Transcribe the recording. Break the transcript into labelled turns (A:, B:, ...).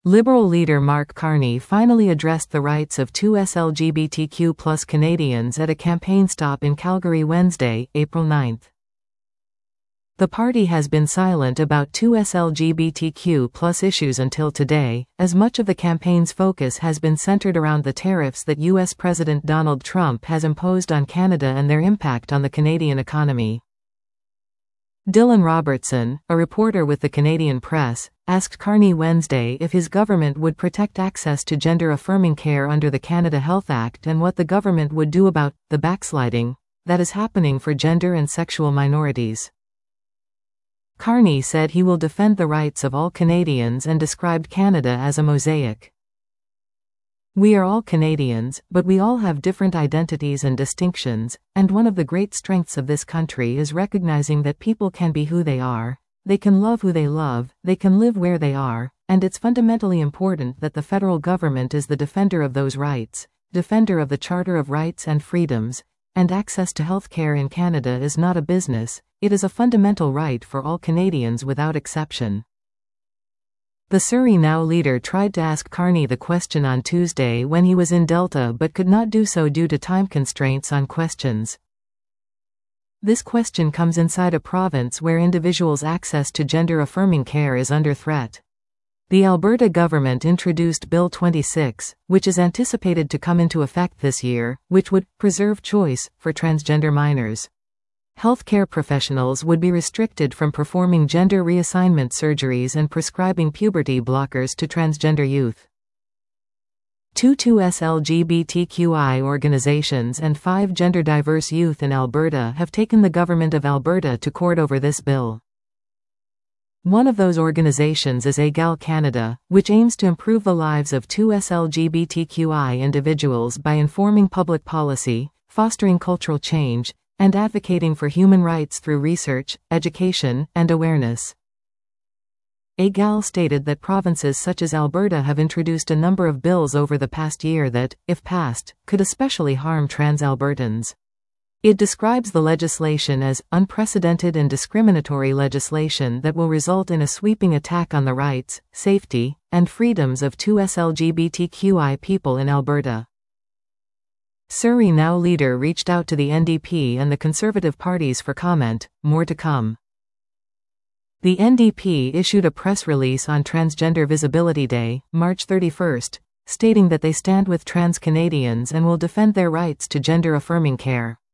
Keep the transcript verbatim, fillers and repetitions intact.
A: Liberal leader Mark Carney finally addressed the rights of two L G B T Q plus Canadians at a campaign stop in Calgary Wednesday, April ninth. The party has been silent about two L G B T Q plus issues until today, as much of the campaign's focus has been centered around the tariffs that U S President Donald Trump has imposed on Canada and their impact on the Canadian economy. Dylan Robertson, a reporter with the Canadian Press, asked Carney Wednesday if his government would protect access to gender-affirming care under the Canada Health Act and what the government would do about the backsliding that is happening for gender and sexual minorities. Carney said he will defend the rights of all Canadians and described Canada as a mosaic. "We are all Canadians, but we all have different identities and distinctions, and one of the great strengths of this country is recognizing that people can be who they are, they can love who they love, they can live where they are, and it's fundamentally important that the federal government is the defender of those rights, defender of the Charter of Rights and Freedoms, and access to health care in Canada is not a business, it is a fundamental right for all Canadians without exception." The Surrey Now leader tried to ask Carney the question on Tuesday when he was in Delta but could not do so due to time constraints on questions. This question comes inside a province where individuals' access to gender-affirming care is under threat. The Alberta government introduced Bill twenty-six, which is anticipated to come into effect this year, which would preserve choice for transgender minors. Healthcare professionals would be restricted from performing gender reassignment surgeries and prescribing puberty blockers to transgender youth. Two two L G B T Q I organizations and five gender-diverse youth in Alberta have taken the Government of Alberta to court over this bill. One of those organizations is Egal Canada, which aims to improve the lives of two L G B T Q I individuals by informing public policy, fostering cultural change, and advocating for human rights through research, education, and awareness. Egal stated that provinces such as Alberta have introduced a number of bills over the past year that, if passed, could especially harm trans Albertans. It describes the legislation as unprecedented and discriminatory legislation that will result in a sweeping attack on the rights, safety, and freedoms of two L G B T Q I people in Alberta. Surrey Now leader reached out to the N D P and the Conservative parties for comment, more to come. The N D P issued a press release on Transgender Visibility Day, March thirty-first, stating that they stand with trans Canadians and will defend their rights to gender-affirming care.